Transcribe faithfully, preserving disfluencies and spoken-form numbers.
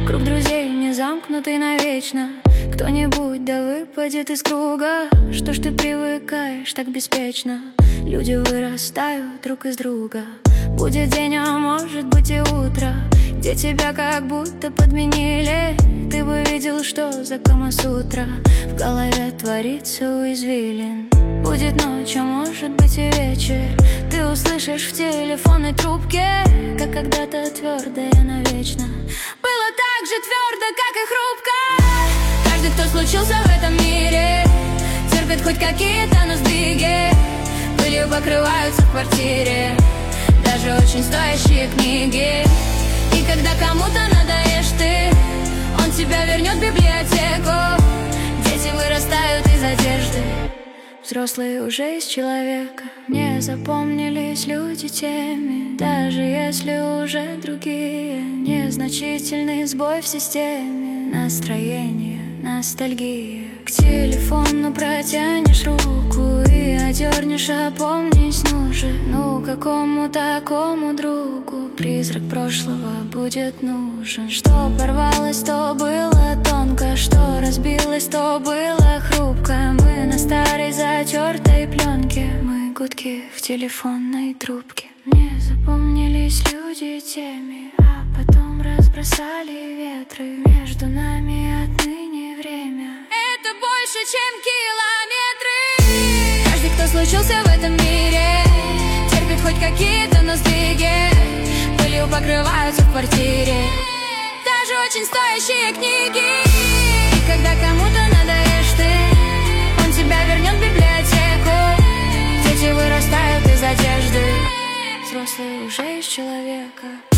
Круг друзей не замкнутый навечно. Кто-нибудь да выпадет из круга. Что ж ты привыкаешь так беспечно? Люди вырастают друг из друга. Будет день, а может быть и утро, где тебя как будто подменили. Ты бы видел, что за Камасутра в голове творится у извилин. Будет ночь, а может быть и вечер. Ты услышишь в телефонной трубке, как когда-то твердое навечно было так же твердо, как и хрупко. Каждый, кто случился в этом мире, терпит хоть какие-то, но сдвиги. Пылью покрываются в квартире даже очень стоящие книги. И когда кому-то надоешь ты, он тебя вернет в библиотеку. Дети вырастают из одежды, взрослые уже из человека. Не запомнились люди теми, даже если уже другие. Незначительный сбой в системе, настроение, ностальгия. К телефону протянешь руку и одернешь, опомнись нужен. Ну какому такому другу призрак прошлого будет нужен? Что порвалось, то было тонко, что разбилось, то было хрупко. Мы на старой затертой пленке, мы гудки в телефонной трубке. Не запомнились люди теми, а потом разбросали ветры. Между нами отныне время — это больше, чем километры. Каждый, кто случился в этом мире, терпит хоть какие-то, но сдвиги. Пылью покрываются в квартире даже очень стоящие книги. И когда кому-то надоешь ты, он тебя вернет в библиотеку. Дети вырастают из одежды, взрослые уже из человека.